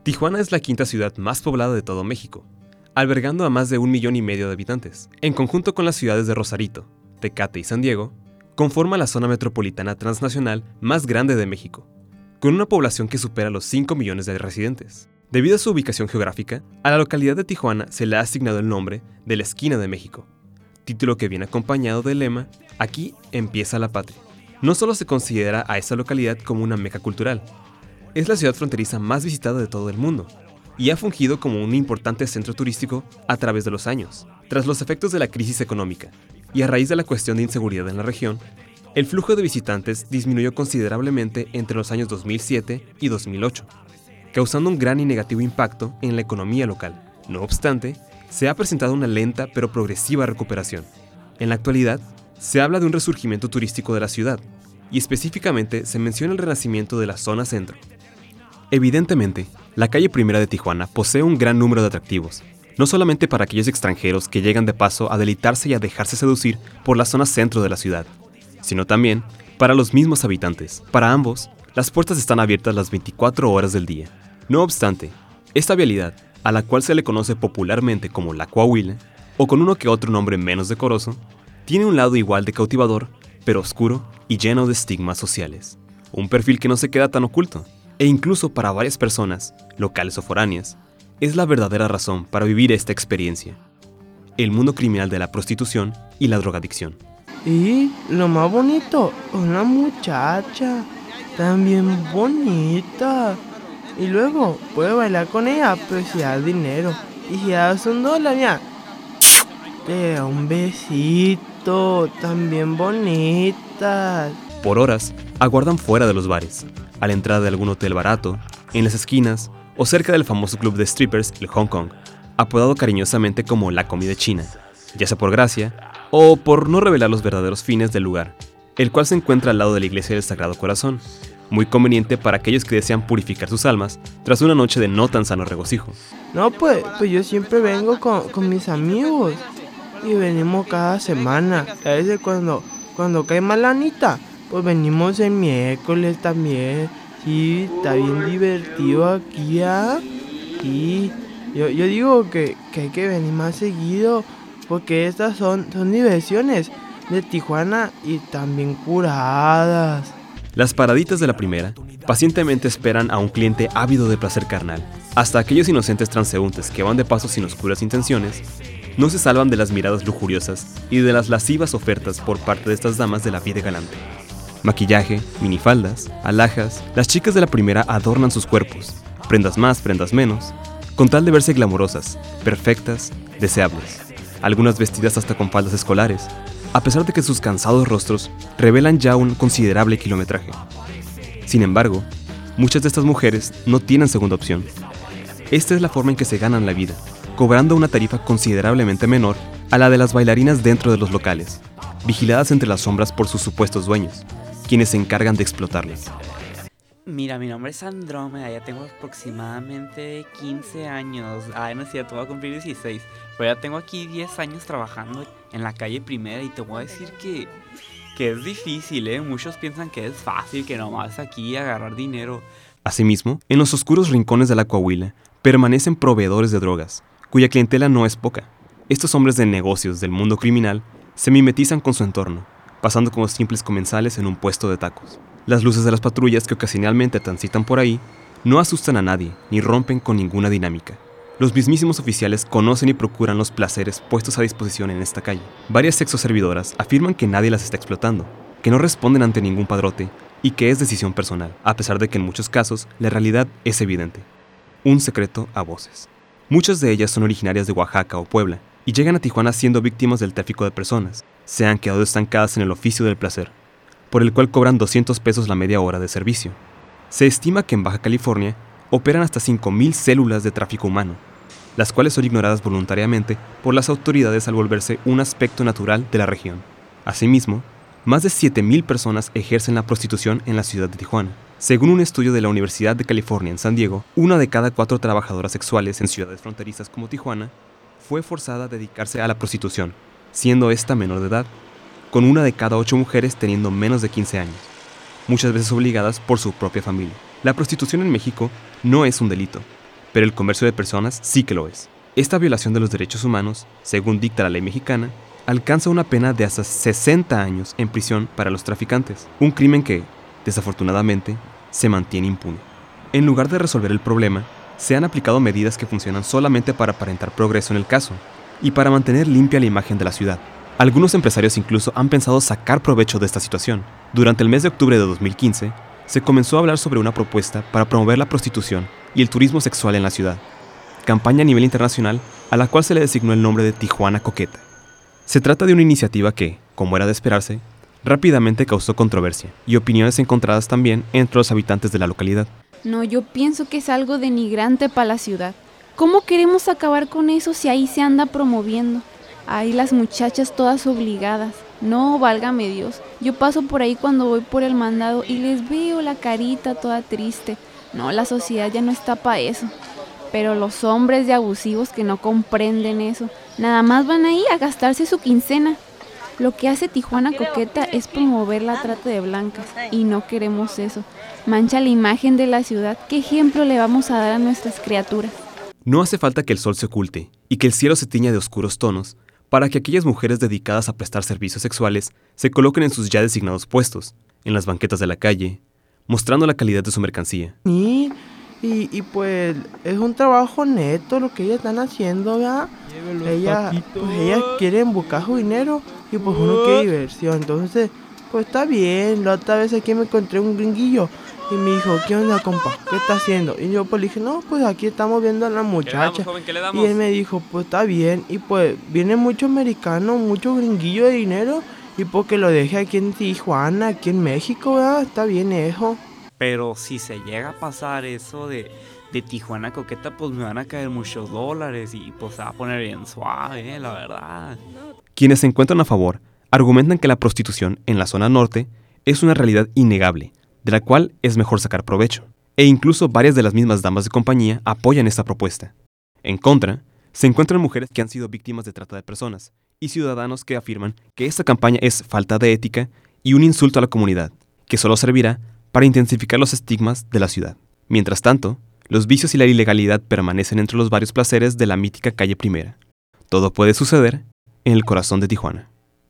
Tijuana es la quinta ciudad más poblada de todo México, albergando a más de 1,5 millones de habitantes. En conjunto con las ciudades de Rosarito, Tecate y San Diego, conforma la zona metropolitana transnacional más grande de México, con una población que supera los 5 millones de residentes. Debido a su ubicación geográfica, a la localidad de Tijuana se le ha asignado el nombre de la Esquina de México, título que viene acompañado del lema "Aquí empieza la patria". No solo se considera a esta localidad como una meca cultural, es la ciudad fronteriza más visitada de todo el mundo, y ha fungido como un importante centro turístico a través de los años. Tras los efectos de la crisis económica, y a raíz de la cuestión de inseguridad en la región, el flujo de visitantes disminuyó considerablemente entre los años 2007 y 2008, causando un gran y negativo impacto en la economía local. No obstante, se ha presentado una lenta pero progresiva recuperación. En la actualidad, se habla de un resurgimiento turístico de la ciudad, y específicamente se menciona el renacimiento de la zona centro. Evidentemente, la calle Primera de Tijuana posee un gran número de atractivos, no solamente para aquellos extranjeros que llegan de paso a deleitarse y a dejarse seducir por la zona centro de la ciudad, sino también para los mismos habitantes. Para ambos, las puertas están abiertas las 24 horas del día. No obstante, esta vialidad, a la cual se le conoce popularmente como la Coahuila, o con uno que otro nombre menos decoroso, tiene un lado igual de cautivador, pero oscuro y lleno de estigmas sociales. Un perfil que no se queda tan oculto, e incluso para varias personas, locales o foráneas, es la verdadera razón para vivir esta experiencia: el mundo criminal de la prostitución y la drogadicción. Y lo más bonito, una muchacha, también bonita. Y luego puedes bailar con ella, pero si das dinero. Y si das $1, mira, te da un besito, también bonitas. Por horas, aguardan fuera de los bares, a la entrada de algún hotel barato, en las esquinas o cerca del famoso club de strippers, el Hong Kong, apodado cariñosamente como la comida china, ya sea por gracia o por no revelar los verdaderos fines del lugar, el cual se encuentra al lado de la iglesia del Sagrado Corazón, muy conveniente para aquellos que desean purificar sus almas tras una noche de no tan sano regocijo. No, pues yo siempre vengo con mis amigos y venimos cada semana. A veces cuando cae malanita, pues venimos el miércoles también. Sí, está bien divertido aquí, ¿ah? Sí, yo digo que hay que venir más seguido, porque estas son diversiones de Tijuana y también curadas. Las paraditas de la primera pacientemente esperan a un cliente ávido de placer carnal. Hasta aquellos inocentes transeúntes que van de paso sin oscuras intenciones no se salvan de las miradas lujuriosas y de las lascivas ofertas por parte de estas damas de la vida galante. Maquillaje, minifaldas, alhajas, las chicas de la primera adornan sus cuerpos, prendas más, prendas menos, con tal de verse glamorosas, perfectas, deseables, algunas vestidas hasta con faldas escolares, a pesar de que sus cansados rostros revelan ya un considerable kilometraje. Sin embargo, muchas de estas mujeres no tienen segunda opción. Esta es la forma en que se ganan la vida, cobrando una tarifa considerablemente menor a la de las bailarinas dentro de los locales, vigiladas entre las sombras por sus supuestos dueños, quienes se encargan de explotarles. Mira, mi nombre es Andrómeda, ya tengo aproximadamente 15 años. Ay, no es cierto, voy a cumplir 16. Pero ya tengo aquí 10 años trabajando en la calle Primera y te voy a decir que es difícil, ¿eh? Muchos piensan que es fácil, que nomás aquí agarrar dinero. Asimismo, en los oscuros rincones de la Coahuila permanecen proveedores de drogas, cuya clientela no es poca. Estos hombres de negocios del mundo criminal se mimetizan con su entorno, pasando como simples comensales en un puesto de tacos. Las luces de las patrullas que ocasionalmente transitan por ahí no asustan a nadie ni rompen con ninguna dinámica. Los mismísimos oficiales conocen y procuran los placeres puestos a disposición en esta calle. Varias sexoservidoras afirman que nadie las está explotando, que no responden ante ningún padrote y que es decisión personal, a pesar de que en muchos casos la realidad es evidente. Un secreto a voces. Muchas de ellas son originarias de Oaxaca o Puebla y llegan a Tijuana siendo víctimas del tráfico de personas. Se han quedado estancadas en el oficio del placer, por el cual cobran 200 pesos la media hora de servicio. Se estima que en Baja California operan hasta 5,000 células de tráfico humano, las cuales son ignoradas voluntariamente por las autoridades al volverse un aspecto natural de la región. Asimismo, más de 7,000 personas ejercen la prostitución en la ciudad de Tijuana. Según un estudio de la Universidad de California en San Diego, 1 de cada 4 trabajadoras sexuales en ciudades fronterizas como Tijuana fue forzada a dedicarse a la prostitución, siendo esta menor de edad, con 1 de cada 8 mujeres teniendo menos de 15 años, muchas veces obligadas por su propia familia. La prostitución en México no es un delito, pero el comercio de personas sí que lo es. Esta violación de los derechos humanos, según dicta la ley mexicana, alcanza una pena de hasta 60 años en prisión para los traficantes, un crimen que, desafortunadamente, se mantiene impune. En lugar de resolver el problema, se han aplicado medidas que funcionan solamente para aparentar progreso en el caso y para mantener limpia la imagen de la ciudad. Algunos empresarios incluso han pensado sacar provecho de esta situación. Durante el mes de octubre de 2015, se comenzó a hablar sobre una propuesta para promover la prostitución y el turismo sexual en la ciudad, campaña a nivel internacional a la cual se le designó el nombre de Tijuana Coqueta. Se trata de una iniciativa que, como era de esperarse, rápidamente causó controversia y opiniones encontradas también entre los habitantes de la localidad. No, yo pienso que es algo denigrante para la ciudad. ¿Cómo queremos acabar con eso si ahí se anda promoviendo? Ahí las muchachas todas obligadas. No, válgame Dios. Yo paso por ahí cuando voy por el mandado y les veo la carita toda triste. No, la sociedad ya no está para eso. Pero los hombres de abusivos que no comprenden eso, nada más van ahí a gastarse su quincena. Lo que hace Tijuana Coqueta es promover la trata de blancas y no queremos eso. Mancha la imagen de la ciudad. ¿Qué ejemplo le vamos a dar a nuestras criaturas? No hace falta que el sol se oculte y que el cielo se tiña de oscuros tonos para que aquellas mujeres dedicadas a prestar servicios sexuales se coloquen en sus ya designados puestos, en las banquetas de la calle, mostrando la calidad de su mercancía. Y pues es un trabajo neto lo que ellas están haciendo, ¿verdad? Ellas quieren buscar su dinero y pues uno quiere diversión. Entonces, pues está bien. La otra vez aquí me encontré un gringuillo y me dijo, ¿qué onda, compa? ¿Qué está haciendo? Y yo pues le dije, no, pues aquí estamos viendo a la muchacha. Y él me dijo, pues está bien. Y pues viene mucho americano, mucho gringuillo de dinero. Y porque lo deje aquí en Tijuana, aquí en México, ¿verdad? Está bien eso. Pero si se llega a pasar eso de Tijuana Coqueta, pues me van a caer muchos dólares y pues se va a poner bien suave, la verdad. Quienes se encuentran a favor argumentan que la prostitución en la zona norte es una realidad innegable, de la cual es mejor sacar provecho. E incluso varias de las mismas damas de compañía apoyan esta propuesta. En contra, se encuentran mujeres que han sido víctimas de trata de personas y ciudadanos que afirman que esta campaña es falta de ética y un insulto a la comunidad, que solo servirá para intensificar los estigmas de la ciudad. Mientras tanto, los vicios y la ilegalidad permanecen entre los varios placeres de la mítica calle Primera. Todo puede suceder en el corazón de Tijuana.